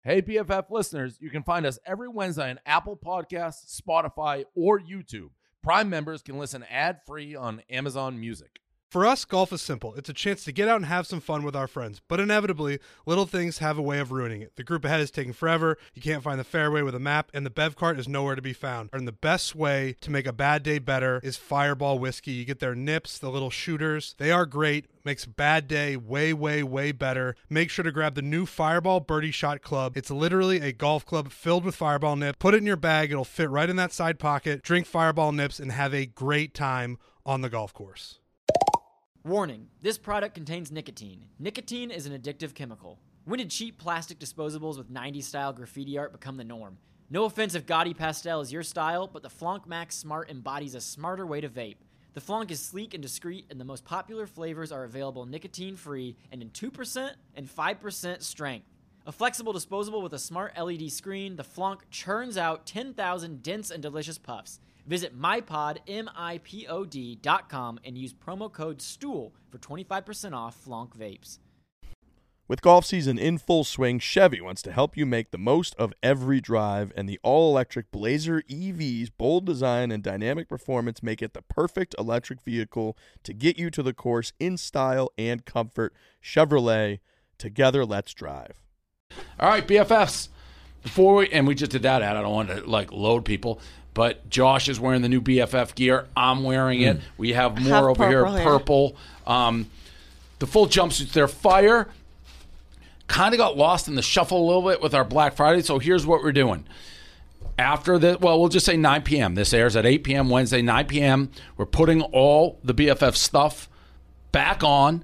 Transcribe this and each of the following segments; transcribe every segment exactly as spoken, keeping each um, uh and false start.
Hey, B F F listeners, you can find us every Wednesday on Apple Podcasts, Spotify, or YouTube. Prime members can listen ad-free on Amazon Music. For us, golf is simple. It's a chance to get out and have some fun with our friends. But inevitably, little things have a way of ruining it. The group ahead is taking forever, you can't find the fairway with a map, and the bev cart is nowhere to be found. And the best way to make a bad day better is Fireball Whiskey. You get their nips, the little shooters. They are great. Makes a bad day way, way, way better. Make sure to grab the new Fireball Birdie Shot Club. It's literally a golf club filled with Fireball nips. Put it in your bag. It'll fit right in that side pocket. Drink Fireball nips and have a great time on the golf course. Warning, this product contains nicotine. Nicotine is an addictive chemical. When did cheap plastic disposables with nineties-style graffiti art become the norm? No offense if gaudy pastel is your style, but the Flonk Max Smart embodies a smarter way to vape. The Flonk is sleek and discreet, and the most popular flavors are available nicotine-free and in two percent and five percent strength. A flexible disposable with a smart L E D screen, the Flonk churns out ten thousand dense and delicious puffs. Visit mypod, M I P O D dot com and use promo code STOOL for twenty-five percent off Flonk vapes. With golf season in full swing, Chevy wants to help you make the most of every drive, and the all-electric Blazer E V's bold design and dynamic performance make it the perfect electric vehicle to get you to the course in style and comfort. Chevrolet, together let's drive. All right, B F Fs. Before we, and we just did that ad, I don't want to like load people, but Josh is wearing the new B F F gear. I'm wearing it. Mm. We have more have over here, here. purple. Um, the full jumpsuits, they're fire. Kind of got lost in the shuffle a little bit with our Black Friday, so here's what we're doing. After the, well, we'll just say nine p.m. This airs at eight p.m. Wednesday, nine p.m. We're putting all the B F F stuff back on.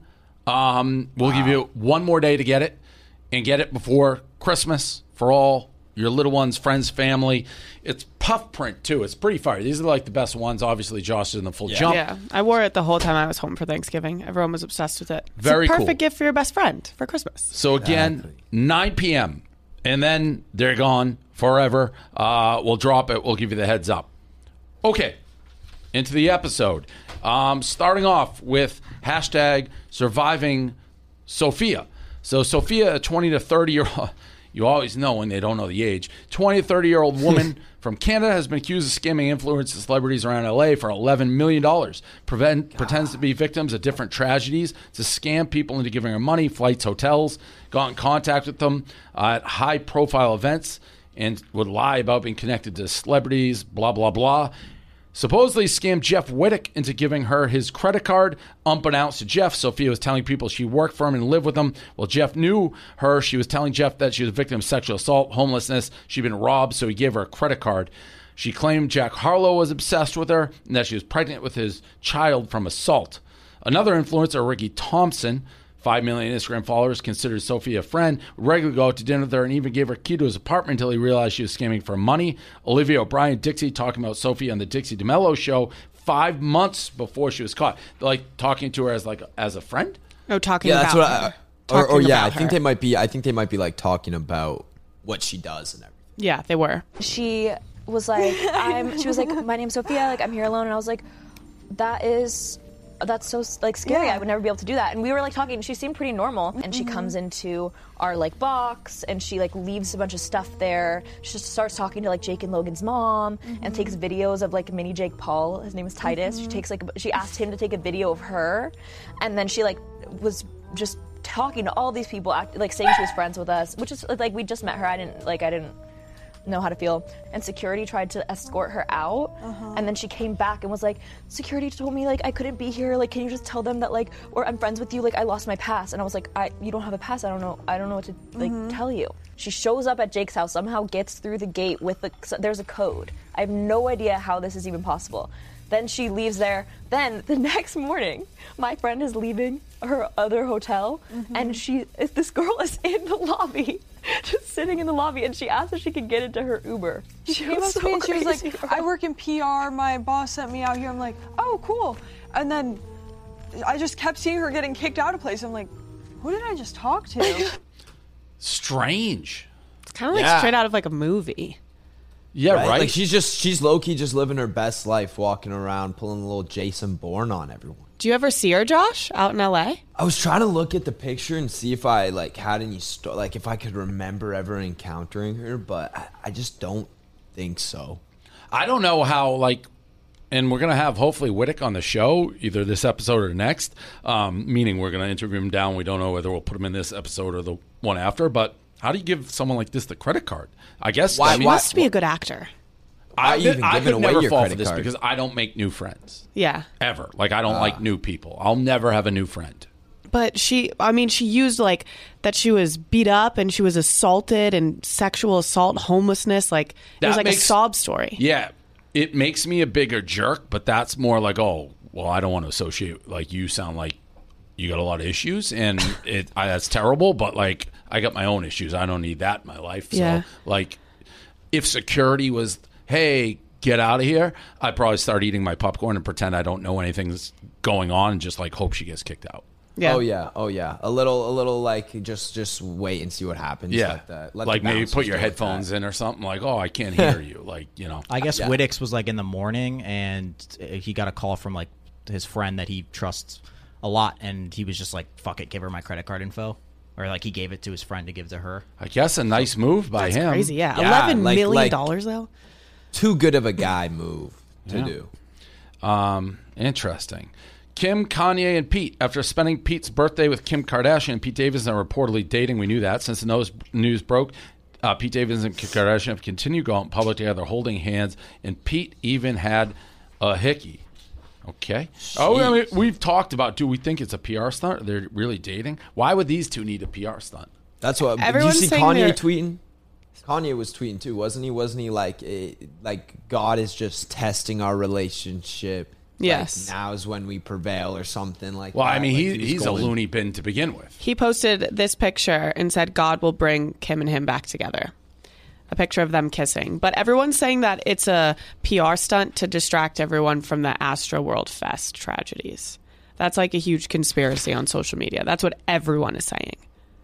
Um, we'll wow. give you one more day to get it, and get it before Christmas for all your little ones, friends, family. It's puff print, too. It's pretty fire. These are like the best ones. Obviously, Josh is in the full yeah. jump. Yeah, I wore it the whole time I was home for Thanksgiving. Everyone was obsessed with it. Very it's a perfect cool. gift for your best friend for Christmas. So, again, exactly. nine p.m., and then they're gone forever. Uh, we'll drop it. We'll give you the heads up. Okay, into the episode. Um, starting off with hashtag surviving Sophia. So, Sophia, a twenty to thirty-year-old... You always know when they don't know the age. twenty to thirty-year-old woman from Canada has been accused of scamming influencers and celebrities around L A for eleven million dollars. Prevent, pretends to be victims of different tragedies to scam people into giving her money, flights, hotels, got in contact with them uh, at high-profile events, and would lie about being connected to celebrities, blah, blah, blah. Supposedly scammed Jeff Wittick into giving her his credit card. Unbeknownst to Jeff, Sophia was telling people she worked for him and lived with him. Well, Jeff knew her. She was telling Jeff that she was a victim of sexual assault, homelessness. She'd been robbed, so he gave her a credit card. She claimed Jack Harlow was obsessed with her and that she was pregnant with his child from assault. Another influencer, Ricky Thompson, five million Instagram followers, considered Sophia a friend, would regularly go out to dinner with her and even gave her a key to his apartment until he realized she was scamming for money. Olivia O'Brien Dixie talking about Sophia on the Dixie D'Amelio show five months before she was caught. Like talking to her as like as a friend? No, talking yeah, about that's what her. I, or, or yeah, I her. think they might be I think they might be like talking about what she does and everything. Yeah, they were. She was like, I'm she was like, my name's Sophia, like I'm here alone, and I was like, that is that's so like scary. Yeah. I would never be able to do that. And we were like talking, she seemed pretty normal. And she mm-hmm. comes into our like box and she like leaves a bunch of stuff there. She just starts talking to like Jake and Logan's mom mm-hmm. and takes videos of like mini Jake Paul. His name is Titus. Mm-hmm. She takes like she asked him to take a video of her, and then she like was just talking to all these people, act, like saying she was friends with us, which is like we just met her. I didn't like I didn't know how to feel. And security tried to escort her out, uh-huh. and then she came back and was like, security told me like I couldn't be here, like can you just tell them that like, or I'm friends with you, like I lost my pass. And I was like, I you don't have a pass, I don't know I don't know what to like mm-hmm. tell you. She shows up at Jake's house, somehow gets through the gate with the there's a code. I have no idea how this is even possible. Then she leaves there. Then the next morning, my friend is leaving her other hotel, mm-hmm. and she this girl is in the lobby, just sitting in the lobby, and she asked if she could get into her Uber. She, she came up to so me and she was like, I work in P R, my boss sent me out here. I'm like, oh, cool. And then I just kept seeing her getting kicked out of place. I'm like, who did I just talk to? Strange. It's kind of like yeah. straight out of like a movie. Yeah, right. Like she's just she's low key just living her best life, walking around, pulling a little Jason Bourne on everyone. Do you ever see her, Josh, out in L A? I was trying to look at the picture and see if I like had any sto- like if I could remember ever encountering her, but I, I just don't think so. I don't know how, like, and we're going to have hopefully Whittick on the show, either this episode or next, um, meaning we're going to interview him down. We don't know whether we'll put him in this episode or the one after, but how do you give someone like this the credit card? I guess Why- I mean, He must be a good actor. I, Why even I giving could away never your fall for credit this card? because I don't make new friends. Yeah. Ever. Like, I don't like new people. I'll never have a new friend. But she, I mean, she used like that she was beat up and she was assaulted and sexual assault, homelessness. Like, it That was like makes- a sob story. Yeah, it makes me a bigger jerk, but that's more like, oh, well, I don't want to associate. Like, you sound like you got a lot of issues, and it I, that's terrible. But like, I got my own issues. I don't need that in my life. So, Yeah. like, if security was, hey, get out of here, I'd probably start eating my popcorn and pretend I don't know anything's going on, and just like hope she gets kicked out. Yeah. Oh yeah, oh yeah. A little, a little like just, just wait and see what happens. Yeah, Let the, let like the maybe bouncers put your deal with headphones that. in or something. Like, oh, I can't hear you. Like, you know. I guess Yeah. Whittick's was like in the morning, and he got a call from like his friend that he trusts a lot, and he was just like, "Fuck it, give her my credit card info," or like he gave it to his friend to give to her. I guess a nice move by That's him. crazy. Yeah. Yeah, Eleven like- million like- dollars though. Too good of a guy move to Yeah. do. Um, interesting. Kim, Kanye, and Pete. After spending Pete's birthday with Kim Kardashian and Pete Davidson are reportedly dating. We knew that since the news, news broke. Uh, Pete Davidson and Kim Kardashian have continued to go out in public together, holding hands, and Pete even had a hickey. Okay. Oh, I mean, we've talked about. Do we think it's a P R stunt? Are they really dating? Why would these two need a P R stunt? That's what. Did you Everyone's see saying Kanye they're- tweeting? Kanye was tweeting too, wasn't he? Wasn't he like, eh, like God is just testing our relationship? Like, Yes. now is when we prevail, or something like. Well, that. I mean, Like, he, was he's going- a loony bin to begin with. He posted this picture and said God will bring Kim and him back together. A picture of them kissing. But everyone's saying that it's a P R stunt to distract everyone from the Astroworld Fest tragedies. That's like a huge conspiracy on social media. That's what everyone is saying.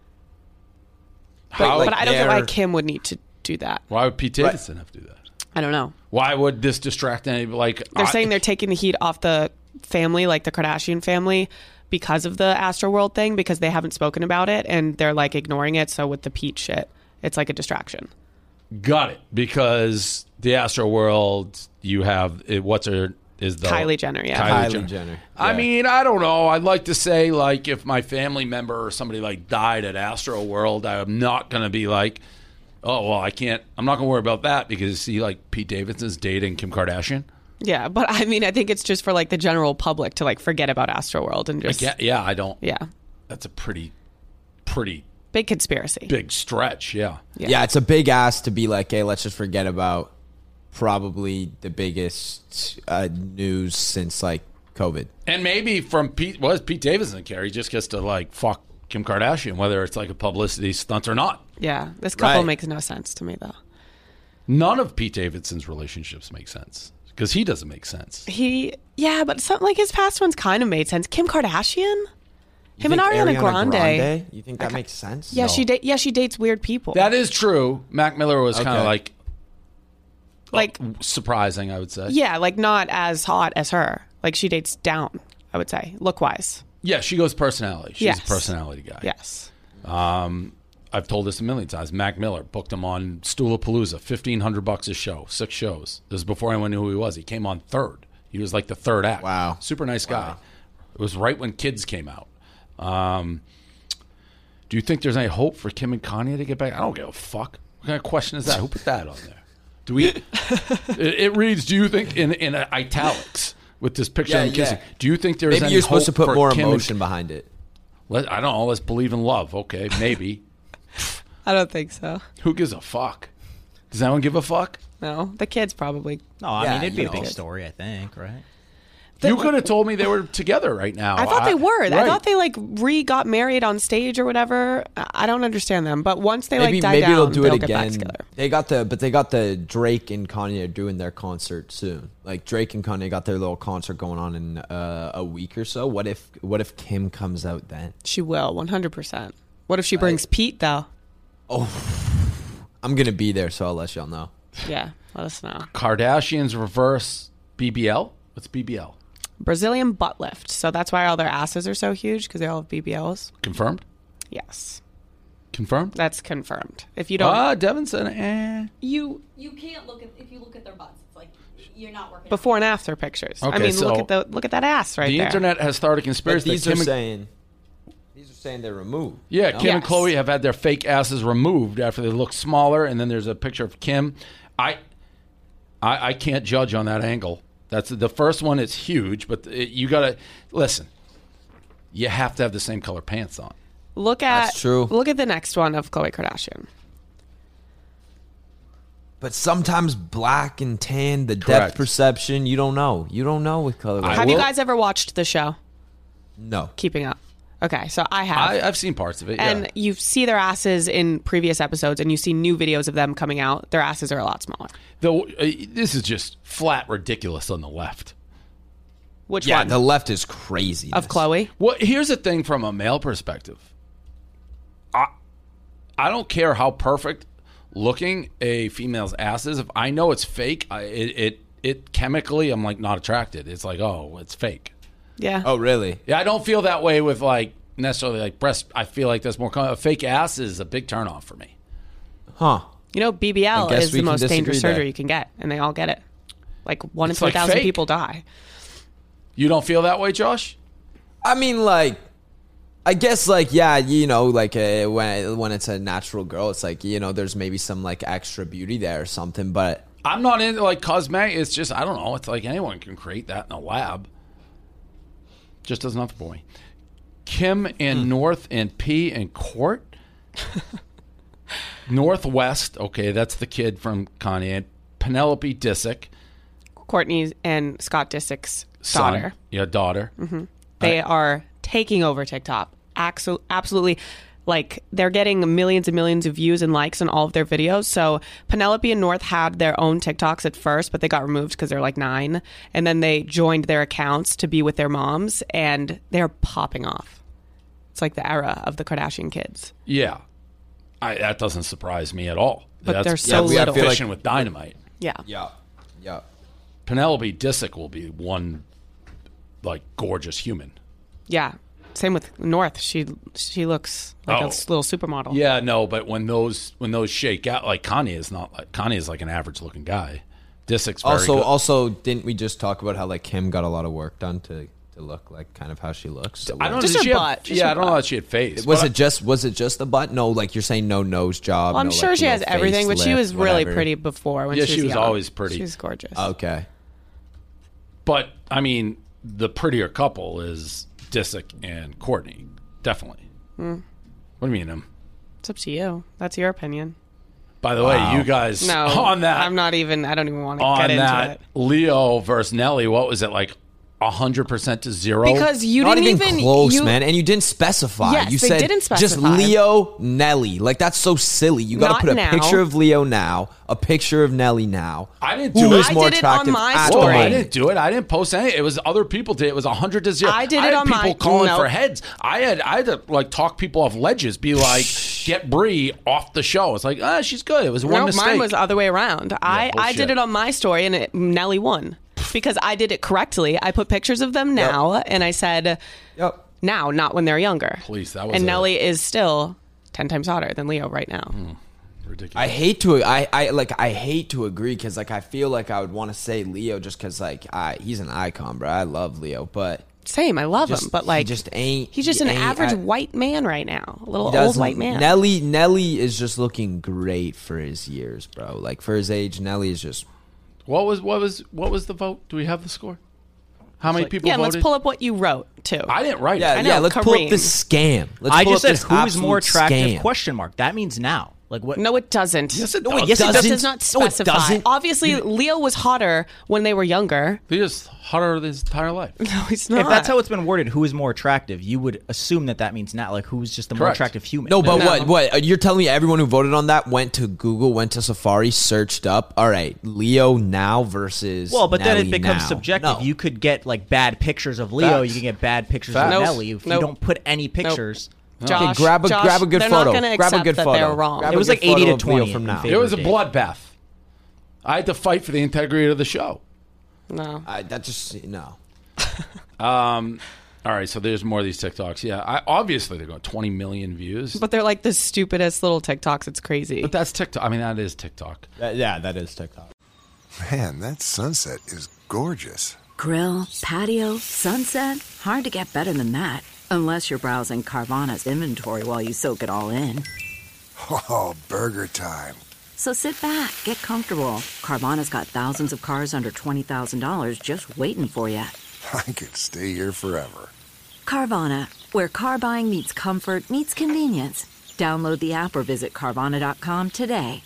But, How- but I don't get why they're- Kim would need to do that. Why would Pete Davidson have to do that? I don't know. Why would this distract anybody? Like, They're I- saying they're taking the heat off the family, like the Kardashian family, because of the Astroworld thing, because they haven't spoken about it and they're like ignoring it. So with the Pete shit, it's like a distraction. Got it. Because the Astro World, you have it, what's her is the Kylie Jenner, yeah. Kylie, Kylie Jenner. Jenner, I yeah. mean, I don't know. I'd like to say like if my family member or somebody like died at Astro World, I'm not gonna be like, oh well, I can't. I'm not gonna worry about that because see, like Pete Davidson's dating Kim Kardashian. Yeah, but I mean, I think it's just for like the general public to like forget about Astroworld and I just can't, yeah, I don't. yeah, That's a pretty, pretty big conspiracy. big stretch. Yeah. Yeah. Yeah. It's a big ask to be like, hey, let's just forget about probably the biggest uh, news since like COVID. And maybe from Pete, what does Pete Davidson care? He just gets to like fuck Kim Kardashian, whether it's like a publicity stunt or not. Yeah, this couple Right. makes no sense to me though. None of Pete Davidson's relationships make sense because he doesn't make sense. He, yeah, but something like his past ones kind of made sense. Kim Kardashian, You him and think Ariana, Grande. You think that makes sense? Yeah, she da- yeah she dates weird people. That is true. Mac Miller was kind of Okay. like, like uh, surprising, I would say. yeah, like not as hot as her. Like she dates down. I would say look wise. Yeah, she goes personality. She's Yes. a personality guy. Yes. Um, I've told this a million times. Mac Miller booked him on Stoolapalooza, fifteen hundred bucks a show, six shows. This was before anyone knew who he was. He came on third. He was like the third act. Wow. Super nice guy. It was right when Kids came out. Um, do you think there's any hope for Kim and Kanye to get back? I don't give a fuck. What kind of question is that? Who put that on there? Do we? it, it reads. Do you think in in italics with this picture Yeah, of them kissing? yeah. Do you think there's Maybe any you're supposed to hope put for more Kim and- emotion behind it. Let, I don't know. Let's believe in love. Okay, maybe. I don't think so. Who gives a fuck? Does anyone give a fuck? No, the kids probably. No, I Yeah, mean it'd be you a big know. story, I think, right? You could have told me they were together right now. I thought they were. I right. thought they like re got married on stage or whatever. I I don't understand them. But once they Maybe like die maybe down, they'll do they'll it get back again. together. They got the but they got the Drake and Kanye are doing their concert soon. Like Drake and Kanye got their little concert going on in uh, a week or so. What if what if Kim comes out then? She will, one hundred percent. What if she brings Pete though? Oh, I'm gonna be there, so I'll let y'all know. Yeah, let us know. Kardashians reverse B B L? What's B B L? Brazilian butt lift. So that's why all their asses are so huge, because they all have B B Ls. Confirmed? Yes. Confirmed? That's confirmed. If you don't... Ah, Devin said, eh. You... You can't look at... If you look at their butts, it's like you're not working. Before and after pictures. Okay, I mean, so look at the look at that ass right the there. The internet has started a But conspiracy. these that are Kim and- saying... These are saying they're removed. Yeah, no? Kim and Yes. Khloe have had their fake asses removed after they look smaller, and then there's a picture of Kim. I, I, I can't judge on that angle. That's the first one. It's huge, but it, you gotta listen. You have to have the same color pants on. Look at That's true. Look at the next one of Khloe Kardashian. But sometimes black and tan, the Correct. depth perception, you don't know. You don't know with color. I Have you will- guys ever watched the show No. Keeping Up? Okay, so I have. I, I've seen parts of it. and yeah. you see their asses in previous episodes, and you see new videos of them coming out. Their asses are a lot smaller. Though uh, this is just flat ridiculous on the left. Which Yeah, one? the left is crazy. Of Khloe? Well, here's the thing from a male perspective. I I don't care how perfect looking a female's ass is. If I know it's fake, I, it, it it chemically, I'm like not attracted. It's like, oh, it's fake. Yeah. Oh, really? Yeah, I don't feel that way with like necessarily like breast. I feel like that's more com- a fake ass is a big turnoff for me. Huh. You know, B B L I guess is we the can most dangerous disagree there. surgery you can get, and they all get it. Like one in It's three like thousand fake. people die. You don't feel that way, Josh? I mean, like, I guess, like, yeah, you know, like, uh, when when it's a natural girl, it's like, you know, there's maybe some, like, extra beauty there or something, but... I'm not into like cosmetic. It's just I don't know. It's like anyone can create that in a lab. Just does nothing for me. Kim and North and P and Court. Northwest. Okay, that's the kid from Kanye. Penelope Disick. Courtney and Scott Disick's Son. daughter. Yeah, daughter. They are taking over TikTok. Axo- Absolutely. Like, they're getting millions and millions of views and likes on all of their videos. So Penelope and North had their own TikToks at first, but they got removed because they're like nine. And then they joined their accounts to be with their moms, and they're popping off. It's like the era of the Kardashian kids. Yeah, I, that doesn't surprise me at all. But that's, they're so that's little. fishing with dynamite. Yeah. Yeah. Yeah. Penelope Disick will be one like gorgeous human. Yeah. Same with North. She she looks like Oh. a s- little supermodel. Yeah, no, but when those when those shake out, like Kanye is not like Kanye is like an average looking guy. Disick's very Also, good. also, didn't we just talk about how, like, Kim got a lot of work done to, to look like kind of how she looks? So, I don't Just know. her She had, butt, just yeah, her I don't know butt. that she had face. Was but it just was it just the butt? No, like you're saying, no nose job. Well, I'm no, sure like, she has little everything, but she facelift, was really whatever. pretty before. When Yeah, she was, she was young. always pretty. She was gorgeous. Okay. But I mean, the prettier couple is Disick and Courtney, definitely. Hmm. What do you mean? Um, It's up to you. That's your opinion. by the way, you guys No, on that I'm not even. I don't even want to on get into that it Leo versus Nelly. What was it like? A hundred percent to zero. because you Not didn't even, even close, you, man. And you didn't specify. Yes, you they said didn't just specify. Leo, Nelly. Like, that's so silly. You got to Not put a now. picture of Leo now, a picture of Nelly now. I didn't Who do is it. I more did it on attractive my at Whoa, story. I all? didn't do it. I didn't post any. It was other people did. It was a hundred to zero. I did I it had on people my- calling no. for heads. I had I had to like talk people off ledges. Be like, get Brie off the show. It's like, ah, she's good. It was one No, mistake. mine was the other way around. I, I bullshit. did it on my story, and it, Nelly won because I did it correctly. I put pictures of them now, and I said Yep. now, not when they're younger. Please, that was and a- Nelly is still ten times hotter than Leo right now. ridiculous. I hate to I, I like I hate to agree because like I feel like I would want to say Leo just because like I he's an icon, bro. I love Leo, but Same, I love just, him, but he like just ain't. he's just he an ain't- average I- white man right now, a little he old doesn't- white man. Nelly Nelly is just looking great for his years, bro. Like for his age, Nelly is just. What was what was what was the vote? Do we have the score? How many people yeah, and voted? let's pull up what you wrote too. I didn't write Yeah, it. know, yeah. Let's pull up Kareem. this scam. Let's I pull just up said this who is more absolute attractive? scam. Question mark. That means now. Like what? No, it doesn't. Yes, it No, does. it yes, it That doesn't. does not No, it specify. doesn't. Obviously, Leo was hotter when they were younger. He was hotter his entire life. No, he's not. If that's how it's been worded, who is more attractive? You would assume that that means not like who's just the more Correct. attractive human. No, but No. what? What? Uh, You're telling me everyone who voted on that went to Google, went to Safari, searched up. All right, Leo now versus. Well, but then Nelly it becomes now. subjective. No. You could get like bad pictures of Leo. Facts. You can get bad pictures Facts. of Nope. Nelly. If Nope. you don't put any pictures, Josh, Okay, grab a Josh, grab a good they're photo. Not gonna grab a accept good that photo. They're wrong. Grab It a was good like eighty photo to of Leo twenty from in now. favor. It was a Dave. bloodbath. I had to fight for the integrity of the show. No. I, that just no. Um, all right, so there's more of these TikToks. Yeah, I, obviously they're going twenty million views. But they're like the stupidest little TikToks. It's crazy. But that's TikTok. I mean, that is TikTok. That, yeah, that is TikTok. Man, that sunset is gorgeous. Grill, patio, sunset. Hard to get better than that. Unless you're browsing Carvana's inventory while you soak it all in. Oh, burger time. So sit back, get comfortable. Carvana's got thousands of cars under twenty thousand dollars just waiting for you. I could stay here forever. Carvana, where car buying meets comfort, meets convenience. Download the app or visit Carvana dot com today.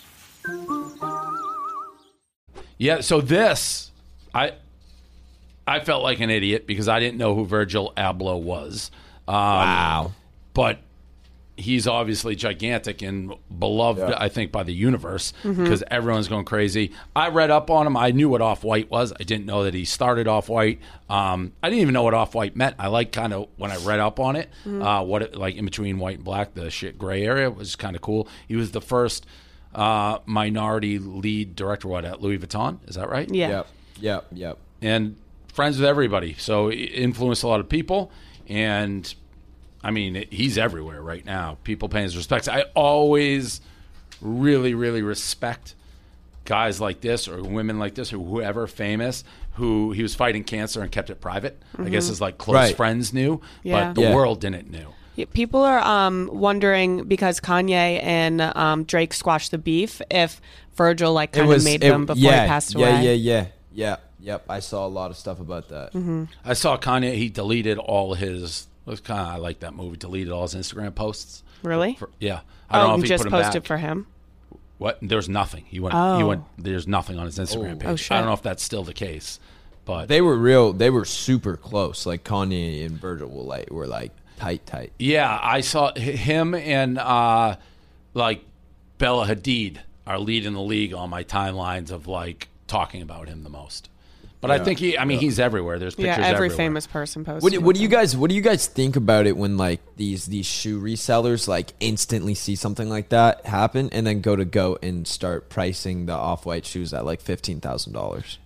Yeah, so this, I I felt like an idiot because I didn't know who Virgil Abloh was. Um, Wow. But he's obviously gigantic and beloved, Yeah. I think, by the universe because everyone's going crazy. I read up on him. I knew what Off-White was. I didn't know that he started Off-White. Um, I didn't even know what Off-White meant. I like kind of when I read up on it, uh, what it, like in between white and black, the shit gray area was kind of cool. He was the first uh, minority lead director, what, at Louis Vuitton? Is that right? Yeah. Yep. Yep. Yep. And friends with everybody. So he influenced a lot of people. And I mean, he's everywhere right now. People paying his respects. I always really, really respect guys like this or women like this or whoever famous who he was fighting cancer and kept it private. I guess his like close Right. friends knew, Yeah. but the Yeah. world didn't know. Yeah, people are um, wondering because Kanye and um, Drake squashed the beef if Virgil like kind of made it- them before yeah, he passed yeah, away. Yeah, yeah, yeah, Yep. I saw a lot of stuff about that. Mm-hmm. I saw Kanye. He deleted all his. It was kind of I like that movie. Deleted all his Instagram posts. Really? For, yeah, I don't Oh, know if and he just put them posted back. for him. What? There's nothing. He went. He Oh. went. There's nothing on his Instagram Oh. page. Oh, I shit. don't know if that's still the case, but They were real. They were super close. Like Kanye and Virgil were like were like tight, tight. yeah, I saw h- him and uh, like Bella Hadid are leading the league on my timelines of like talking about him the most. But I Yeah. think he. I mean, he's everywhere. There's Yeah, pictures every everywhere. famous person posted. What do, what do you with him. guys What do you guys think about it when like these these shoe resellers like instantly see something like that happen and then go to go and start pricing the Off-White shoes at like fifteen thousand dollars?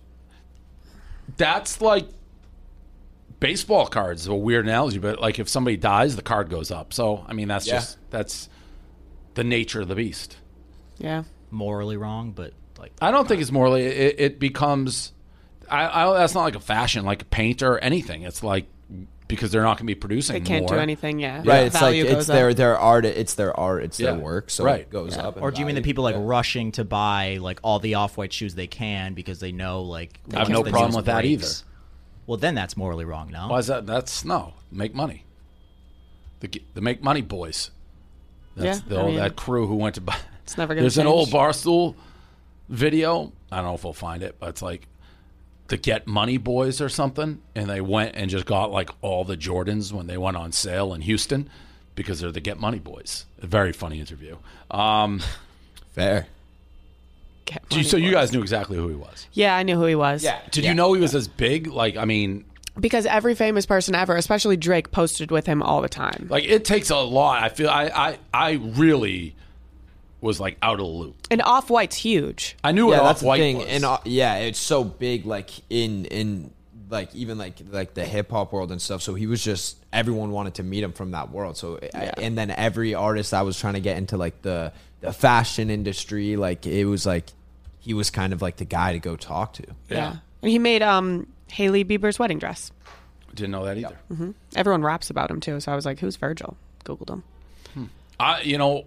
That's like baseball cards. A weird analogy, but like if somebody dies, the card goes up. So I mean, that's Yeah. just that's the nature of the beast. Yeah. Morally wrong, but like I don't think it's morally. It, it becomes. I, I. That's not like a fashion, like a paint or anything. It's like because they're not going to be producing. They can't more. do anything. Yeah. Right, it's like Value it's goes their up. their art. It's their art. It's Yeah. their work. So Right. it goes Yeah. up. in Or do you mean the value. people like Yeah. rushing to buy like all the Off-White shoes they can because they know like I have once no the problem news with that breaks- Well, then that's morally wrong. No, Why is that? That's no make money. The the make money boys. That's Yeah, the, I old, mean, that crew who went to buy. It's never gonna There's an old change. Barstool video. I don't know if we'll find it, but it's like the Get Money Boys or something, and they went and just got like all the Jordans when they went on sale in Houston because they're the Get Money Boys. A very funny interview. Um, Fair. Get do you, money so you boys. guys knew exactly who he was. Yeah, I knew who he was. Did you know he was as big? Like, I mean, Because every famous person ever, especially Drake, posted with him all the time. like it takes a lot. I feel I I, I really was like out of the loop. And Off-White's huge. I knew Yeah, what that's the Off-White thing. was. And uh, yeah, it's so big, like in in like even like like the hip hop world and stuff. So he was just everyone wanted to meet him from that world. So Yeah. and then every artist that was trying to get into like the the fashion industry, like it was like he was kind of like the guy to go talk to. yeah. And he made um, Hailey Bieber's wedding dress. Didn't know that either. Everyone raps about him, too. So I was like, who's Virgil? Googled him. I, you know,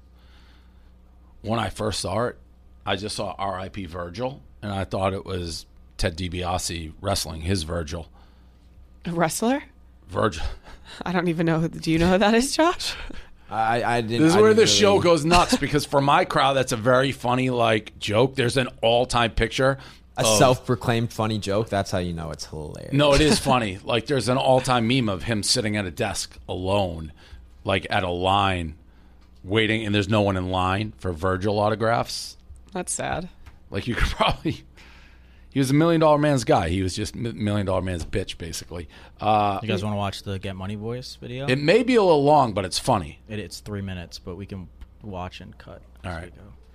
when I first saw it, I just saw R I P Virgil, and I thought it was Ted DiBiase wrestling his Virgil. A wrestler? Virgil. I don't even know. Who, do you know who that is, Josh? I I didn't. This is I where didn't the show really- goes nuts because for my crowd, that's a very funny like joke. There's an all-time picture. A of- self-proclaimed funny joke. That's how you know it's hilarious. No, it is funny. Like there's an all-time meme of him sitting at a desk alone, like at a line, waiting, and there's no one in line for Virgil autographs. That's sad. Like you could probably. He was a million dollar man's guy. He was just a million dollar man's bitch, basically. Uh, you guys want to watch the Get Money Boys video? it may be a little long, but it's funny. It, it's three minutes, but we can watch and cut. All as right. we go.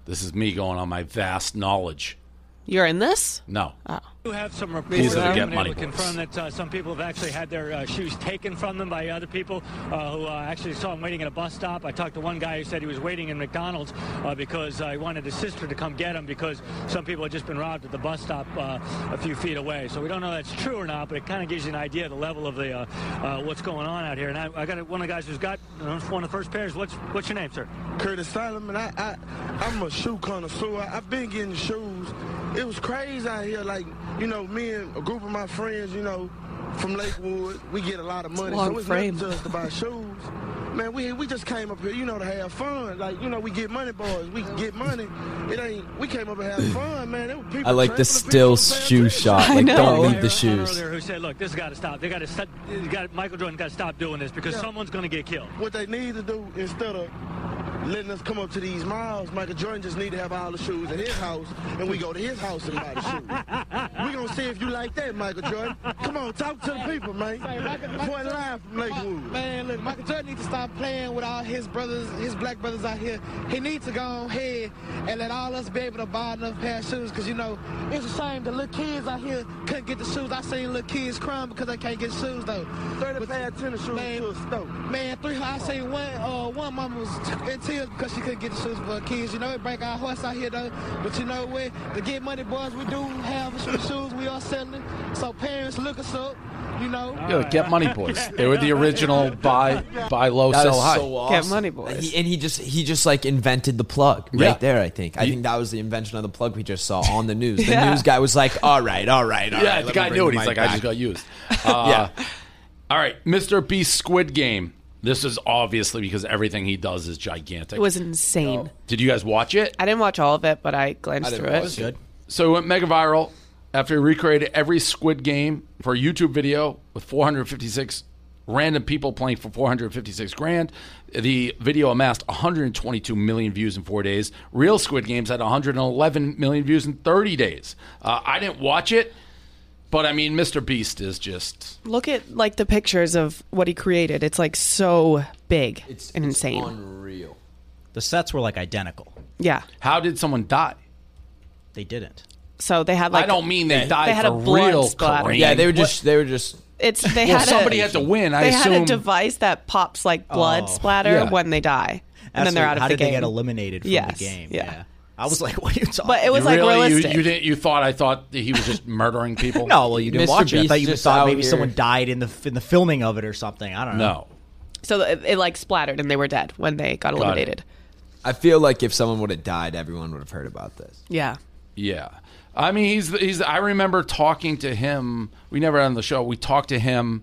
This is me going on my vast knowledge. You're in this? No. Oh. You have some reports These are the that Get have been Money able to boys. confirm that uh, some people have actually had their uh, shoes taken from them by other people uh, who uh, actually saw them waiting at a bus stop. I talked to one guy who said he was waiting in McDonald's uh, because uh, he wanted his sister to come get him because some people had just been robbed at the bus stop uh, a few feet away. So we don't know if that's true or not, but it kind of gives you an idea of the level of the uh, uh, what's going on out here. And I, I got one of the guys who's got uh, one of the first pairs. What's what's your name, sir? Curtis Solomon. I, I, I'm a shoe connoisseur. I've been getting shoes. It was crazy out here. Like, you know, me and a group of my friends, you know, from Lakewood, we get a lot of money. Long so it's frame. not just to buy shoes. Man, we we just came up here, you know, to have fun. Like, you know, we get money, boys. We get money. It ain't. We came up and have fun, man. There were people I like the trampling, still people saying shoe things. shot. I Like, know. don't leave the There was someone shoes. earlier who said, "Look, this has got to stop. They got to stop. Got Michael Jordan got to stop doing this because Yeah. someone's going to get killed." What they need to do instead of letting us come up to these miles, Michael Jordan just need to have all the shoes at his house, and we go to his house and buy the shoes. We gonna see if you like that, Michael Jordan. Come on, talk to the people, man. Point live from Lakewood. Man, look, Michael Jordan needs to stop playing with all his brothers, his black brothers out here. He needs to go ahead and let all us be able to buy enough pair of shoes, because, you know, it's a shame the little kids out here couldn't get the shoes. I seen little kids crying because they can't get shoes, though. thirty pair of tennis shoes man, to a store. Man, three, I seen one, uh, one mama was in tears because she couldn't get the shoes for her kids. You know, it break our hearts out here, though. But you know what? To get money, boys, we do have the shoes we are selling. So parents, look us up. You know, Yeah, Get Money Boys. They were the original buy buy low, That sell is high. so awesome. Get Money Boys. He, and he just he just like invented the plug right Yeah. there. I think. I He- think that was the invention of the plug we just saw on the news. The Yeah. news guy was like, "All right, all right, all yeah, right." the let guy me bring knew it. the He's mic like, I back." just got used. Uh, Yeah. All right, Mister Beast Squid Game. This is obviously because everything he does is gigantic. It was insane. Did you guys watch it? I didn't watch all of it, but I glanced I didn't through watch it. it. Good. So it went mega viral after he recreated every Squid Game for a YouTube video with four hundred fifty-six random people playing for four hundred fifty-six grand. The video amassed one hundred twenty-two million views in four days. Real Squid Games had one hundred eleven million views in thirty days. Uh, I didn't watch it, but I mean, Mister Beast is just... Look at like the pictures of what he created. It's like so big It's and it's insane. unreal. The sets were like identical. Yeah. How did someone die? They didn't. So they had like I don't mean they died they had for a blood real, splatter. Kareem. Yeah, they were What- just they were just. it's they Well, had somebody a, had to win. I they had assume. a device that pops like blood Oh. splatter Yeah. when they die, and then they're Absolutely. out of How the did game. they get eliminated from Yes, the game? yeah. I was like, what are you talking But it was You like really, realistic. You, you didn't. You thought I thought that he was just murdering people? No, well, you didn't Mister watch it. I Beast thought you just thought out maybe here. someone died in the in the filming of it or something. I don't know. No. So it, it like splattered, and they were dead when they got it. eliminated. I feel like if someone would have died, everyone would have heard about this. Yeah. Yeah. I mean, he's he's. I remember talking to him. We never had on the show. We talked to him.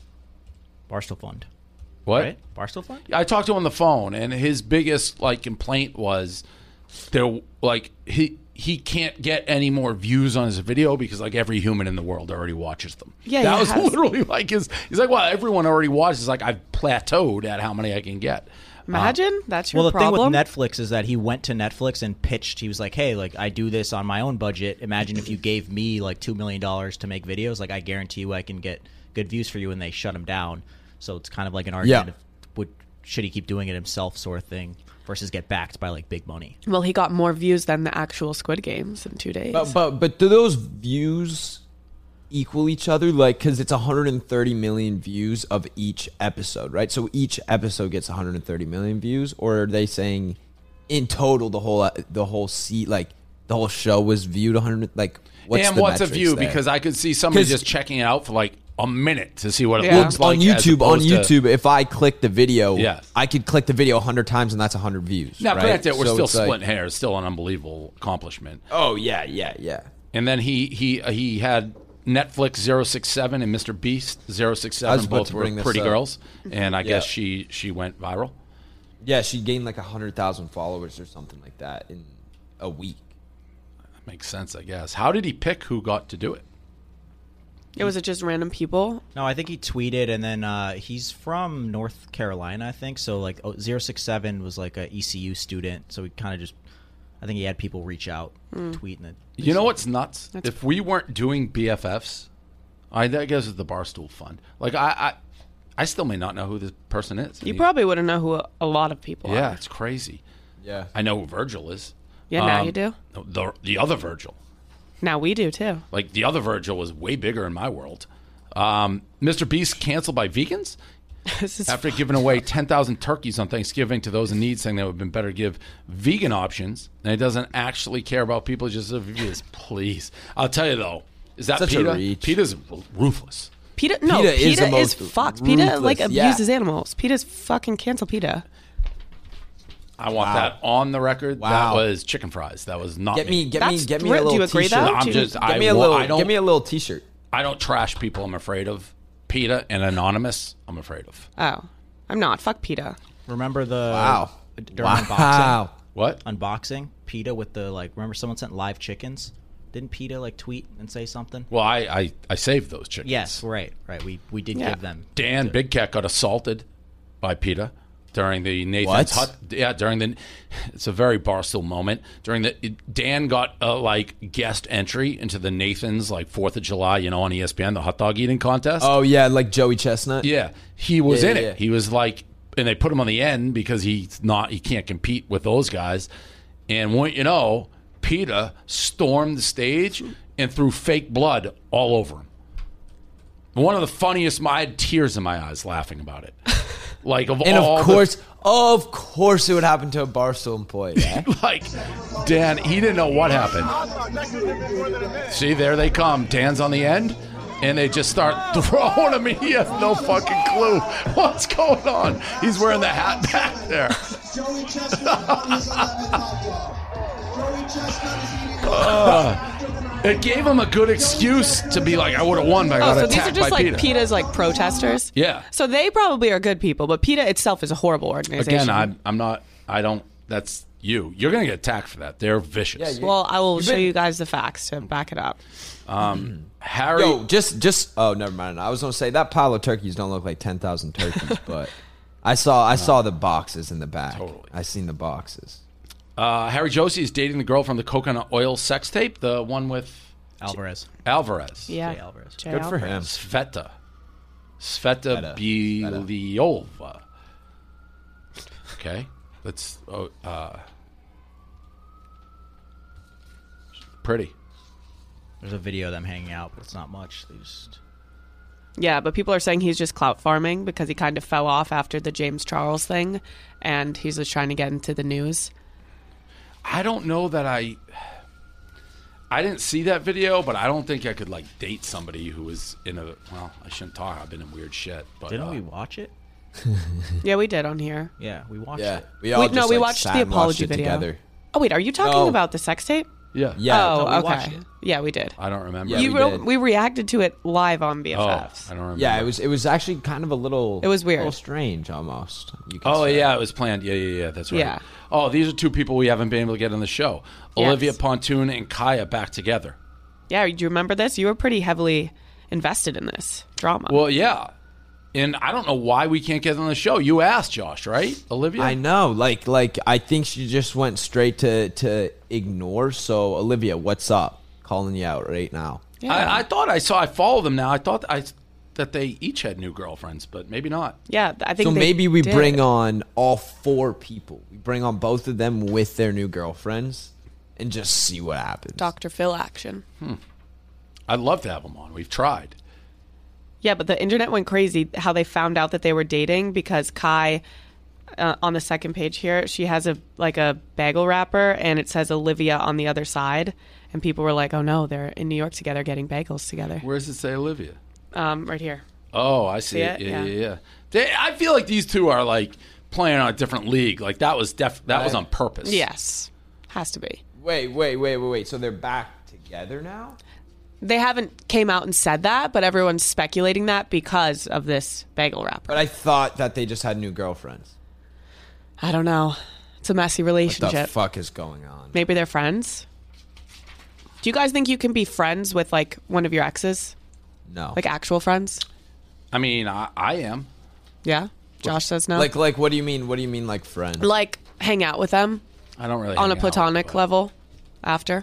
Barstool Fund. What? Right? Barstool Fund? I talked to him on the phone, and his biggest like complaint was there like he he can't get any more views on his video because like every human in the world already watches them. Yeah, that he was has. literally like his. He's like, well, everyone already watches. Like I've plateaued at how many I can get. Imagine that's your Well, the problem. thing with Netflix is that he went to Netflix and pitched. He was like, "Hey, like I do this on my own budget. Imagine if you gave me like two million dollars to make videos. Like I guarantee you, I can get good views for you." And they shut him down. So it's kind of like an argument Yeah. of would should he keep doing it himself, sort of thing, versus get backed by like big money. Well, he got more views than the actual Squid Games in two days. But but but do those views equal each other? Like, because it's one hundred thirty million views of each episode, right? So each episode gets one hundred thirty million views, or are they saying in total the whole the whole seat like the whole show was viewed one hundred? Like, what's and the what's a metrics view? there? Because I could see somebody 'Cause- just checking it out for like a minute to see what it Yeah. looks on like as YouTube, on opposed to- YouTube, if I click the video, Yes. I could click the video a hundred times and that's a hundred views. Now, right? granted, we're So still it's like- splitting hairs. Still an unbelievable accomplishment. Oh yeah, yeah, yeah. And then he he uh, he had Netflix zero six seven and Mister Beast zero six I was seven. about Both to were bring this pretty up. girls, and I Yeah. guess she she went viral. Yeah, she gained like a hundred thousand followers or something like that in a week. That makes sense, I guess. How did he pick who got to do it? it was it just random people? No, I think he tweeted, and then uh, he's from North Carolina, I think. So like oh, zero six seven was like a E C U student, so he kind of just, I think he had people reach out, Mm. tweet, and You know what's nuts? That's- if we weren't doing B F Fs, I, I guess it's the Barstool Fund. Like I, I, I still may not know who this person is. You He- probably wouldn't know who a, a lot of people Yeah, are. it's crazy. Yeah. I know who Virgil is. Yeah, now Um, you do. The the other Virgil. Now we do too. Like the other Virgil was way bigger in my world. Um, Mister Beast canceled by vegans after giving away ten thousand turkeys on Thanksgiving to those in need, saying that it would have been better to give vegan options. And he doesn't actually care about people, just reviews. Please, I'll tell you though, is that Such a PETA? reach. PETA's ruthless. PETA, no, PETA PETA, is the is, most fucked. PETA like ruthless, yeah. abuses animals. PETA's fucking cancel PETA. I want Wow. that on the record. Wow. That was chicken fries. That was not Get me, get me, That's get me real- a do little you agree, t-shirt. though? I'm Do you- just. Get I, me a wa- little. I don't. Get me a little t-shirt. I don't trash people. I'm afraid of. PETA and Anonymous. I'm afraid of. Oh, I'm not. Fuck PETA. Remember the Wow. during Wow. unboxing? What? Unboxing PETA with the like. Remember someone sent live chickens? Didn't PETA like tweet and say something? Well, I I, I saved those chickens. Yes, right, right. We we did Yeah. give them. Dan Big Cat got assaulted by PETA during the Nathan's What? Hut. Yeah, during the. It's a very Barstool moment. During the Dan got a like guest entry into the Nathan's like Fourth of July, you know, on E S P N, the hot dog eating contest. Oh yeah, like Joey Chestnut. Yeah, he was Yeah, in yeah, it. yeah. He was like, and they put him on the end because he's not, he can't compete with those guys. And what you know, PETA stormed the stage and threw fake blood all over him. One of the funniest. I had tears in my eyes laughing about it. Like of And all of the- course, of course, it would happen to a Barstool employee. Yeah? like Dan, he didn't know what happened. See, there they come. Dan's on the end, and they just start throwing him. He has no fucking clue what's going on. He's wearing the hat back there. Uh, it gave him a good excuse to be like, I would have won, but I Oh, got so these are attacked just by like PETA. PETA's like protesters. Yeah. So they probably are good people, but PETA itself is a horrible organization. Again, I'm, I'm not. I don't. That's you. You're gonna get attacked for that. They're vicious. Yeah, well, I will You've show been- you guys the facts to back it up. Um, Harry. Yo, just, just. Oh, never mind. I was gonna say that pile of turkeys don't look like ten thousand turkeys, but I saw, I saw the boxes in the back. Totally. I seen the boxes. Uh, Harry Josie is dating the girl from the coconut oil sex tape, the one with Alvarez. Alvarez. Yeah. Jay Alvarez. Jay Good for him. Alvarez. Sveta. Sveta Sveta. Biliova. Okay. Let's. Oh, uh, pretty. There's a video of them hanging out, but it's not much. They just Yeah, but people are saying he's just clout farming because he kind of fell off after the James Charles thing, and he's just trying to get into the news. I don't know that I. I didn't see that video, but I don't think I could like date somebody who was in a. Well, I shouldn't talk. I've been in weird shit. But didn't uh, we watch it? Yeah, we did on here. Yeah, we watched Yeah, it. we all We- just, no, we like, watched sat the and watched apology it video. together. Oh wait, are you talking No. about the sex tape? Yeah. Yeah. Oh, we okay. watched it. Yeah, we did. I don't remember. Yeah, you we wrote, did. we reacted to it live on B F Oh, Fs. I don't remember. Yeah, it was, it was actually kind of a little. It was weird. a little strange, almost. You could Oh say. yeah, it was planned. Yeah, yeah, yeah. That's right. Yeah. Oh, these are two people we haven't been able to get on the show. Yes. Olivia Pontoon and Kaya back together. Yeah, do you remember this? You were pretty heavily invested in this drama. Well, yeah. And I don't know why we can't get on the show. You asked Josh, right, Olivia? I know. Like, like I think she just went straight to to ignore. So, Olivia, what's up? Calling you out right now. yeah. I, I thought I saw. I follow them now. I thought I that they each had new girlfriends, but maybe not. yeah, I think So they maybe we did. bring on all four people. We bring on both of them with their new girlfriends, and just see what happens. Doctor Phil action. I'd love to have them on. We've tried. Yeah, but the internet went crazy how they found out that they were dating because Kai, uh, on the second page here, she has a like a bagel wrapper and it says Olivia on the other side, and people were like, "Oh no, they're in New York together, getting bagels together." Where does it say Olivia? Um, right here. Oh, I see, See it. it? Yeah, Yeah. yeah, yeah. They, I feel like these two are like playing on a different league. Like that was def- that was on purpose. Yes, has to be. Wait, wait, wait, wait, wait. So they're back together now? They haven't came out and said that, but everyone's speculating that because of this bagel wrapper. But I thought that they just had new girlfriends. I don't know. It's a messy What the relationship. fuck is going on? Maybe they're friends. Do you guys think you can be friends with like one of your exes? No. Like actual friends? I mean, I, I am. Yeah. Josh says no. Like, like, what do you mean? What do you mean, like friends? like hang out with them I don't really on hang a out, platonic but- level after.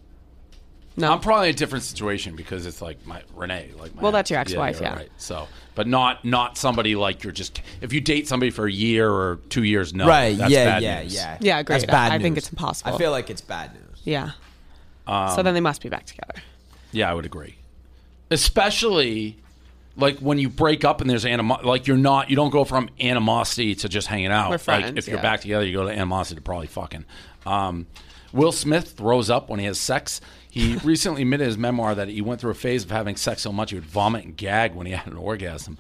No. I'm probably in a different situation because it's like my Renee. Like my Well, that's your ex. ex-wife, you're yeah. Right. So, but not not somebody like you're just. If you date somebody for a year or two years, no, right? That's yeah, bad yeah, news. yeah, Yeah, agreed. That's bad I news. think it's impossible. I feel like it's bad news. Yeah. Um, so then they must be back together. Yeah, I would agree. Especially like when you break up and there's animosity. Like you're not, you don't go from animosity to just hanging out. We're friends, like if you're yeah. back together, you go to animosity to probably fucking. Um, Will Smith throws up when he has sex. He recently admitted in his memoir that he went through a phase of having sex so much he would vomit and gag when he had an orgasm.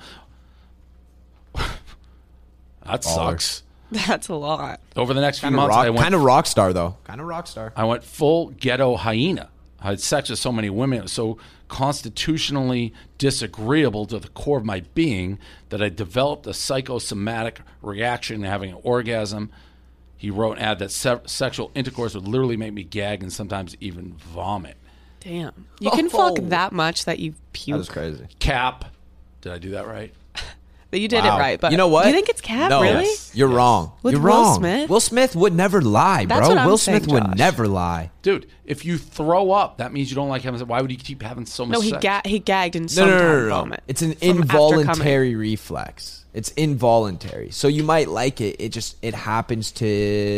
That sucks. That's a lot. Over the next few Kind of months, rock, I went kind of rock star though. Kind of rock star. I went full ghetto hyena. I had sex with so many women. It was so constitutionally disagreeable to the core of my being that I developed a psychosomatic reaction to having an orgasm. He wrote and added that se- sexual intercourse would literally make me gag and sometimes even vomit. Damn. You can fuck Oh. that much that you puke. That was crazy. Cap. Did I do that right? That you did Wow. it right, but you know what? Do you think it's Cap? No, really? yes. You're wrong. With You're Will wrong. Smith? Will Smith would never lie, That's bro. what I'm Will saying, Smith would Josh. never lie. Dude, if you throw up, that means you don't like having sex. Why would you keep having so much No, he sex? ga- he gagged and No, some no, no, kind no, of no. vomit. It's an From after coming. involuntary reflex. It's involuntary. So you might like it. It just it happens to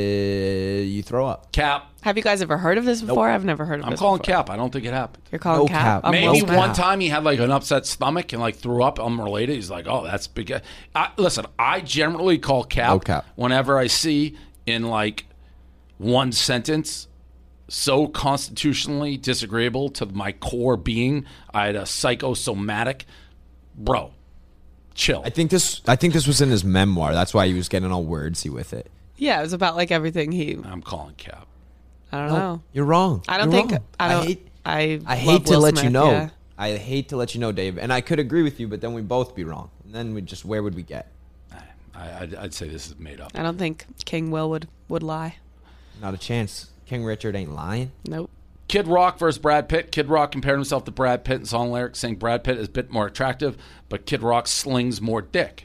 you throw up. Cap. Have you guys ever heard of this before? I've never heard of I'm this calling before. Cap. I don't think it happened. You're calling No Cap? Cap. I'm Maybe Will Smith. one time he had like an upset stomach and like threw up unrelated. He's like, oh, that's big. I, listen, I generally call Cap, No Cap. whenever I see in like one sentence so constitutionally disagreeable to my core being, I had a psychosomatic, bro, chill. I think this. I think this was in his memoir. That's why he was getting all wordsy with it. Yeah, it was about like everything he. I'm calling Cap. I don't No, know. You're wrong. I don't You're think. wrong. I don't. I hate. I, I love hate to Will let you Smith, know. yeah. I hate to let you know, Dave. And I could agree with you, but then we'd both be wrong. And then we just where would we get? I, I'd, I'd say this is made up. I don't think King Will would would lie. Not a chance. King Richard ain't lying. Nope. Kid Rock versus Brad Pitt. Kid Rock compared himself to Brad Pitt in song lyrics, saying Brad Pitt is a bit more attractive, but Kid Rock slings more dick.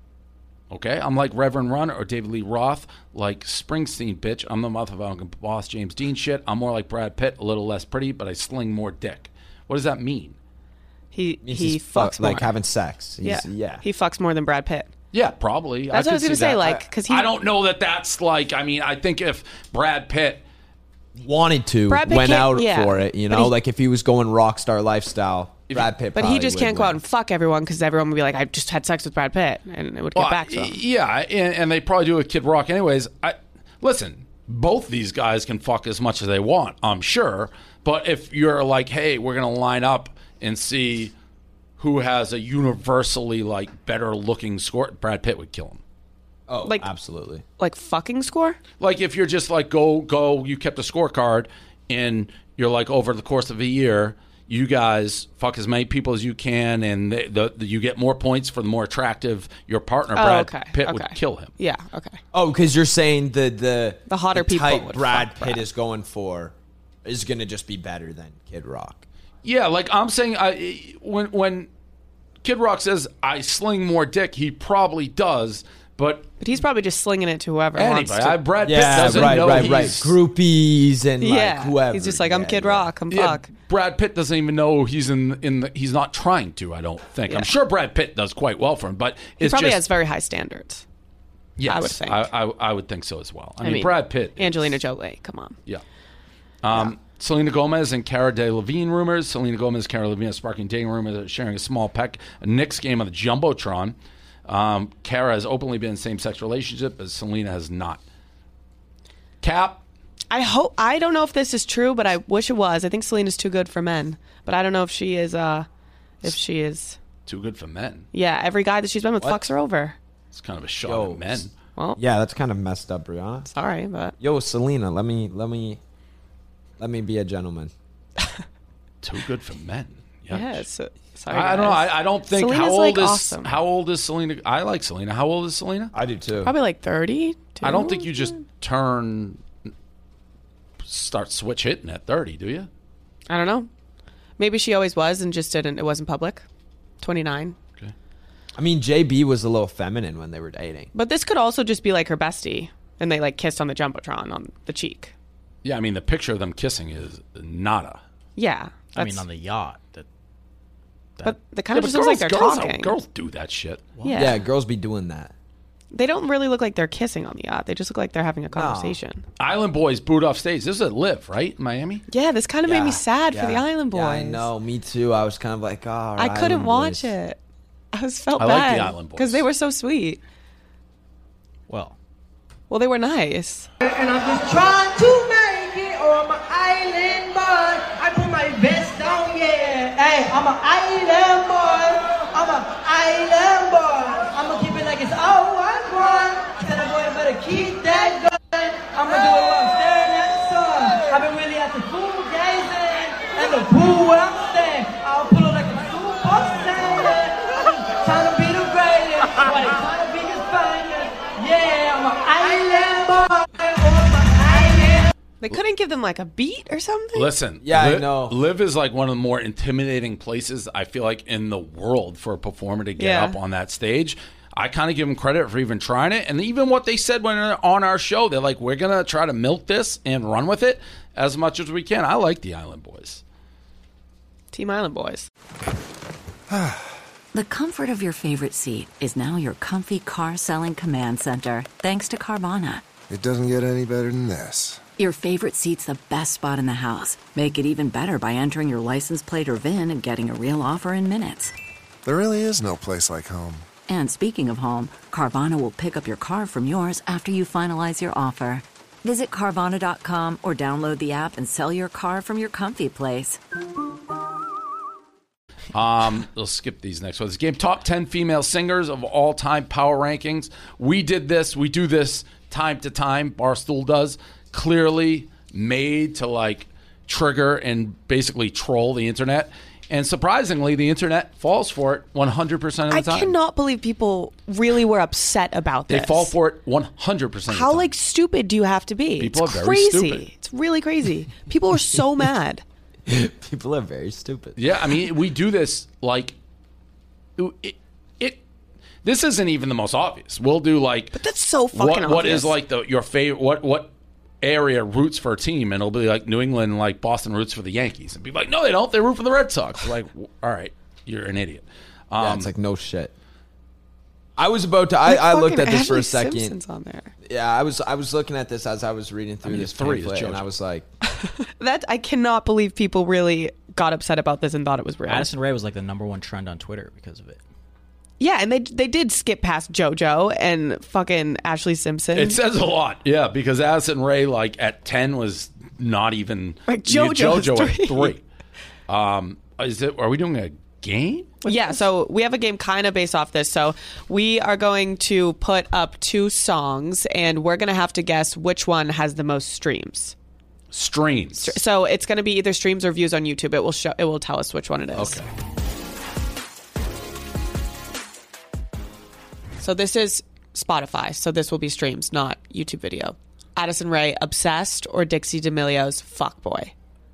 Okay, I'm like Reverend Run or David Lee Roth, like Springsteen, bitch. I'm the motherfucking boss James Dean shit. I'm more like Brad Pitt, a little less pretty, but I sling more dick. What does that mean? He Means he he's fucks fu- more. like having sex. He's, yeah. yeah. He fucks more than Brad Pitt. Yeah, probably. That's what I was could gonna see say, that. like, I- 'cause he- I don't know that that's like. I mean, I think if Brad Pitt wanted to, Brad Pitt went can't- out yeah. for it, you But know, he- like if he was going rock star lifestyle, Brad Pitt. But he probably just would can't go win. out and fuck everyone because everyone would be like, I just had sex with Brad Pitt, and it would get Well, back to him. Yeah, and, and they probably do with Kid Rock anyways. I listen, both these guys can fuck as much as they want, I'm sure. But if you're like, hey, we're gonna line up and see who has a universally like better looking score, Brad Pitt would kill him. Oh, Like- absolutely. Like fucking score? Like if you're just like go go, you kept a scorecard and you're like over the course of a year, you guys fuck as many people as you can, and the, the, the, you get more points for the more attractive your partner. Oh, Brad okay, Pitt would okay. kill him. Yeah, okay. Oh, because you're saying the the The hotter people type would Brad fuck Pitt Brad. is going for is going to just be better than Kid Rock. Yeah, like I'm saying, I when when Kid Rock says I sling more dick, he probably does, but But he's probably just slinging it to whoever wants anybody, to. I, Brad Pitt Yeah, doesn't right, know right, he's, right. Groupies and yeah, like whoever. he's just like, I'm Yeah, Kid yeah. Rock, I'm Yeah, fuck. Brad Pitt doesn't even know he's in in the. He's not trying to. I don't think. Yeah. I'm sure Brad Pitt does quite well for him, but He it's probably just has very high standards. yes, I would think. I, I, I would think so as well. I, I mean, mean, Brad Pitt, Angelina Jolie, come on. yeah. Um, Selena Gomez and Cara Delevingne rumors. Selena Gomez and Cara Delevingne are sparking dating rumors, are sharing a small peck. A Knicks game on the Jumbotron. Um, Cara has openly been in a same-sex relationship, but Selena has not. Cap. I hope I don't know if this is true, but I wish it was. I think Selena's too good for men, but I don't know if she is. Uh, if she is, Too good for men. yeah. Every guy that she's been with What? fucks her over. It's kind of a shot Yo, at men. Well, Yeah, that's kind of messed up, Brianna. sorry, but Yo, Selena, let me let me let me be a gentleman. Too good for men. Yikes. yeah. It's, uh, sorry, I, I don't know. guys. I, I don't think Selena's, how old like, is awesome. how old is Selena? I like Selena. How old is Selena? I do too. Probably like thirty. I don't think you just turn start switch hitting at thirty, do you? I don't know. Maybe she always was and just didn't. It wasn't public. Twenty-nine. I mean, J B was a little feminine when they were dating. But this could also just be like her bestie, and they like kissed on the jumbotron on the cheek. Yeah, I mean the picture of them kissing is nada. Yeah, I mean, that's- on the yacht. That But they kind of Yeah, just but looks like they're girls, talking. Girls, girls do that shit. Yeah. Yeah, girls be doing that. They don't really look like they're kissing on the yacht. They just look like they're having a conversation. Island Boys booed off stage. This is at Live, right? In Miami? Yeah, this kind of made me sad for the yeah. Island Boys. Yeah, I know. Me too. I was kind of like, oh, I couldn't watch it. I was felt I like bad the Island Boys. because they were so sweet. Well, well, they were nice. And I'm just trying to make it, or I'm an island boy. I put my vest on, yeah. Hey, I'm an island boy. I'm an island boy. I'm gonna keep it like it's all one one. Tell the boy I better keep that going. I'm gonna do it while I'm staring at the sun. I've been really at the pool gazing, and the pool where I'm staying. I'll pull it like a super saiyan. Trying to be the greatest, while they trying to be his finest. Yeah, I'm an island boy. They couldn't give them like a beat or something. Listen, Yeah, I Live, know. Live is like one of the more intimidating places I feel like in the world for a performer to get Yeah. up on that stage. I kind of give them credit for even trying it, and even what they said when they're on our show, they're like, "We're gonna try to milk this and run with it as much as we can." I like the Island Boys. Team Island Boys. The comfort of your favorite seat is now your comfy car selling command center, thanks to Carvana. It doesn't get any better than this. Your favorite seat's the best spot in the house. Make it even better by entering your license plate or V I N and getting a real offer in minutes. There really is no place like home. And speaking of home, Carvana will pick up your car from yours after you finalize your offer. Visit Carvana dot com or download the app and sell your car from your comfy place. Um, we'll skip these next ones. Game top ten female singers of all time power rankings. We did this. We do this time to time. Barstool does. Clearly made to like trigger and basically troll the internet. And surprisingly, the internet falls for it one hundred percent of I the time. cannot believe people really were upset about They this. fall for it one hundred percent of the How time. like stupid do you have to be? People it's are very crazy. stupid. It's really crazy. People are so mad. People are very stupid. Yeah, I mean, we do this like it. it this isn't even the most obvious. We'll do like, but that's so fucking what, what obvious. is like the your favorite? What what area roots for a team? And it'll be like New England, like Boston roots for the Yankees, and people are like, no, they don't. They root for the Red Sox. Like, all right, you're an idiot. Um, Yeah, it's like no shit. I was about to. I, Like I looked at fucking this for a Ashley second. Simpson's on there. Yeah, I was. I was looking at this as I was reading through mean, this three is pamphlet, and JoJo. I was like, That I cannot believe people really got upset about this and thought it was real. Addison Rae was like the number one trend on Twitter because of it. Yeah, and they they did skip past JoJo and fucking Ashley Simpson. It says a lot, yeah, because Addison Rae, like at ten, was not even Like, JoJo was JoJo at three. three. Um, is it? Are we doing a game? Yeah, so we have a game kind of based off this. So we are going to put up two songs, and we're going to have to guess which one has the most streams. Streams. So it's going to be either streams or views on YouTube. It will show. It will tell us which one it is. Okay. So this is Spotify. So this will be streams, not YouTube video. Addison Rae, Obsessed, or Dixie D'Amelio's Fuckboy.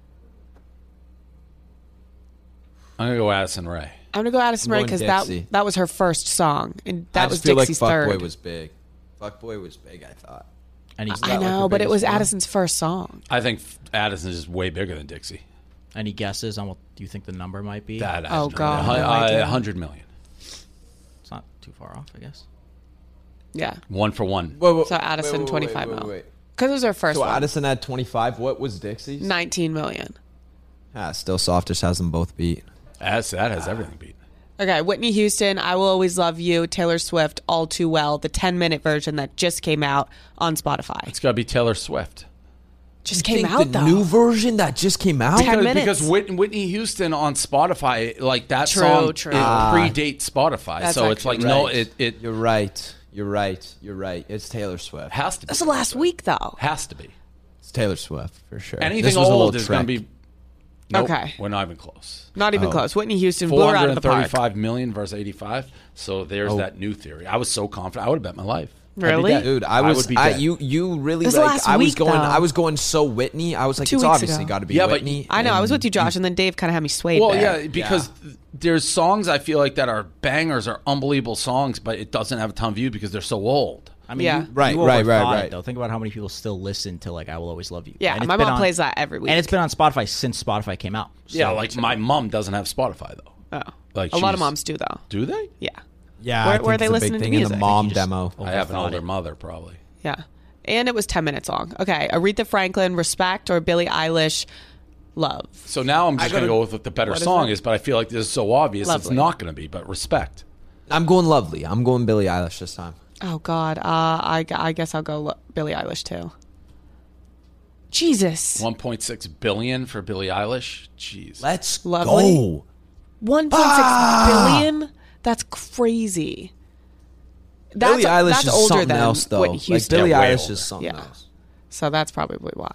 I'm gonna go Addison Rae. I'm gonna go Addison I'm Rae going because that Dixie. that was her first song, and I that just was feel Dixie's like third. Fuckboy was big. Fuckboy was big. I thought. And he's Is that I like her know, but it biggest was one? Addison's first song. I think Addison is way bigger than Dixie. Any guesses on what you think the number might be? That Oh, God, no uh, idea. one hundred million. It's not too far off, I guess. Yeah. One for one. Whoa, whoa, So Addison, wait, wait, wait, twenty-five wait, mil. wait. Because it was her first So one. Addison had twenty-five. What was Dixie's? nineteen million. Ah, still Softish has them both beat. That's, that has everything beat. Okay, Whitney Houston, I Will Always Love You, Taylor Swift, All Too Well, the ten-minute version that just came out on Spotify. It's got to be Taylor Swift. Just You came think out, the though. new version that just came out. Ten because, minutes. because Whit- Whitney Houston on Spotify, like that True, song, true. it Ah. predates Spotify. That's So it's actually like no, Right. it it You're right. You're right. You're right. It's Taylor Swift. has to be. That's the last week, though. Has to be. It's Taylor Swift for sure. Anything This was a old little is going to trick. be. Nope, Okay. we're not even close. Not even Oh. close. Whitney Houston blew her out of the park. four hundred thirty-five million versus eighty-five. So there's Oh. that new theory. I was so confident. I would have bet my life. I'd be Really? dead. Dude, I was would be I, dead. you you really This like last I was week, going though. I was going so Whitney. I was like Two it's weeks obviously ago. got to be Yeah, but- Whitney. I know. I was and with you, Josh, and then Dave kind of had me swayed Well, there. yeah, because there's songs I feel like that are bangers, are unbelievable songs, but it doesn't have a ton of views because they're so old. I mean, Yeah. you, Right, you right, right, overthought it, right. Though, think about how many people still listen to like "I Will Always Love You." Yeah, And it's my been mom on- plays that every week. and it's been on Spotify since Spotify came out. So- Yeah, like my mom doesn't have Spotify though. Oh. Like A lot of she's- moms do, though. Do they? Yeah. Yeah, Where, I think where are they it's a big listening to thing in the music? mom I think you just demo. I have an overthought older it. mother, probably. Yeah. And it was ten minutes long. Okay. Aretha Franklin, Respect, or Billie Eilish, Love. So now I'm just I going to gotta- go with what the better What is song it? is, but I feel like this is so obvious it's Lovely. not going to be, but Respect. I'm going Lovely. I'm going Billie Eilish this time. Oh, God. Uh, I, I guess I'll go lo- Billie Eilish, too. Jesus. one point six billion for Billie Eilish. Jeez. Let's Lovely. go. one point six billion? That's crazy. That's, Billie Eilish that's is older something than else, though. Whitney Like Houston. Billie Yeah, way Eilish older. is something Yeah. else. So that's probably why.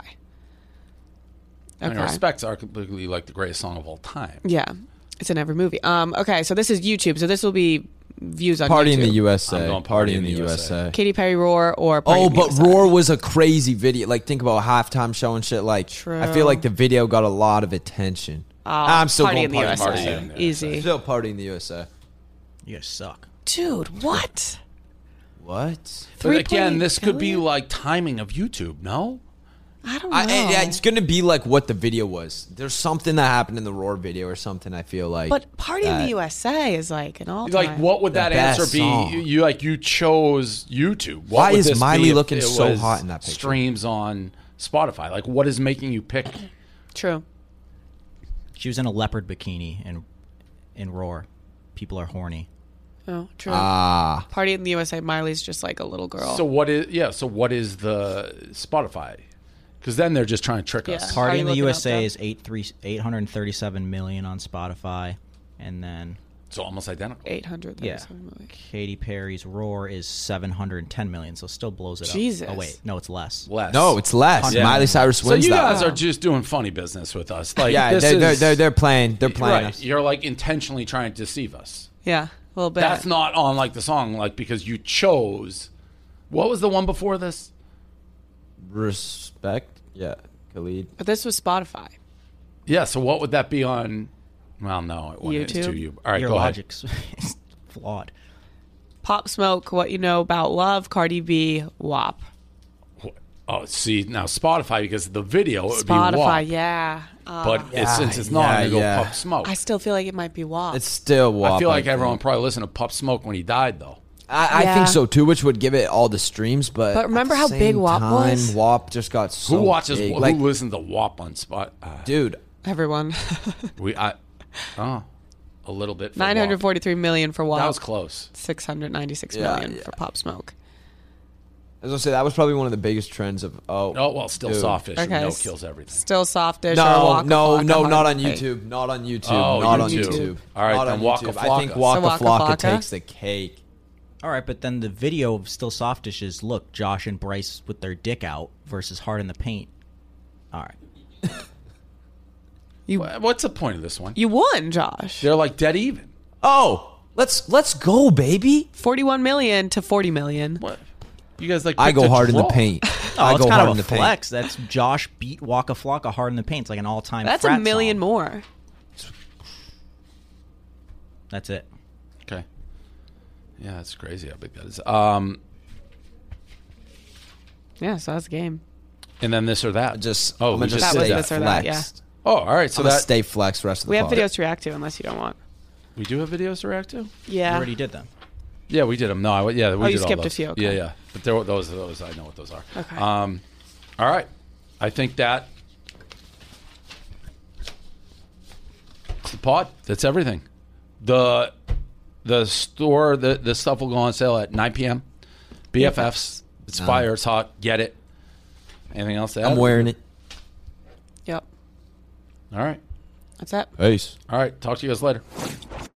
I mean, Okay. Respect's arguably like the greatest song of all time. Yeah. It's in every movie. Um, okay, so this is YouTube. So this will be views on Party YouTube. in the U S A. I'm going Party in the U S A. Katy Perry, Roar, or Party Oh, in the but U S A. Roar was a crazy video. Like, think about halftime show and shit. Like, True. I feel like the video got a lot of attention. Oh, I'm still Party going in the Party U S A. Party in the U S A. Easy. Still Party in the U S A. You guys suck. Dude, what? What? But again, point this could be billion? like timing of YouTube, no? I don't know. I, and it's going to be like what the video was. There's something that happened in the Roar video or something. I feel like. But Party in that- the U S A is like an all-time. Like, what would The that best answer be? song. You, you like you chose YouTube. What Why would is this Miley be if looking it so was hot in that picture? Streams on Spotify. Like, what is making you pick? True. She was in a leopard bikini in in Roar. People are horny. Oh, true. Ah. Party in the U S A, Miley's just like a little girl. So what is yeah? So what is the Spotify? Because then they're just trying to trick Yeah. us. Are Party you in the looking U up S A that? is eight three eight hundred thirty seven million on Spotify, and then It's almost identical. eight hundred yeah, thirty-seven million. Katy Perry's Roar is seven hundred ten million, so still blows it Jesus. up. Oh wait, no, it's less. Less. No, it's less. Yeah. Miley Cyrus So wins you that. guys are just doing funny business with us. Like, yeah, this they're, they're, is, they're, they're playing. They're playing right. us. You're like intentionally trying to deceive us. Yeah, a little bit. That's not on like the song, like because you chose. What was the one before this? Respect. Yeah, Khalid. But this was Spotify. Yeah. So what would that be on? Well, no, it wouldn't. It's YouTube? too you. All right, Your go logic's is flawed. Pop Smoke, What You Know About Love, Cardi B, W A P. ahead. Oh, see now Spotify because the video it would be Spotify, W A P. yeah. Uh, But it's, Yeah, since it's not, yeah, I'm gonna go yeah. Pop Smoke. I still feel like it might be W A P. It's still W A P. I feel like think. everyone probably listened to Pop Smoke when he died, though. I, I Yeah. think so too, which would give it all the streams. But But remember at the how same big W A P time, was? W A P just got so who watches? big. Who Like, listens to W A P on Spot? Uh, dude, Everyone. we, I, oh, a little bit. For nine hundred forty-three million for W A P. That was close. six hundred ninety-six Yeah, million yeah. for Pop Smoke. I was gonna say that was probably one of the biggest trends of oh. Oh well, still dude. Sawfish. Okay. No kills everything. Still Softish or No, Waka no, Flocka, no, hard not to on pick. YouTube. Not on YouTube. Oh, not on YouTube. YouTube. All right, not then on Waka YouTube. I think Flocka. Waka So Waka Flocka Flocka? takes the cake. All right, but then the video of Still Softish is look, Josh and Bryce with their dick out versus Hard in the Paint. All right. Wha- What's the point of this one? You won, Josh. They're like dead even. Oh, let's let's go, baby. forty-one million to forty million. What? You guys like? I picked go a hard in the draw. paint. Oh, I it's go kind hard of in a the paint. flex. That's Josh beat Waka Flocka Hard in the Paint. It's like an all-time. That's a frat million song. more. That's it. Okay. Yeah, that's crazy how big that is. Um, Yeah, so that's a game. and then this or that. Just oh, I'm we gonna just just That was did this that. or that, yeah. flexed. Oh, all right. So I'm gonna that stay flex the rest of the We have pod. videos to react to unless you don't want. we do have videos to react to. You Yeah. already did them. Yeah, we did them. No, I, yeah, we Oh, did you all skipped a those. few, okay. Yeah, yeah. But there, were those, those, I know what those are. Okay. Um, all right. I think that it's the pod. That's everything. The the store, the the stuff will go on sale at nine p.m. B F Fs. It's Um, fire. It's hot. Get it. Anything else to add? I'm wearing it. Yep. All right. That's it. Peace. All right. Talk to you guys later.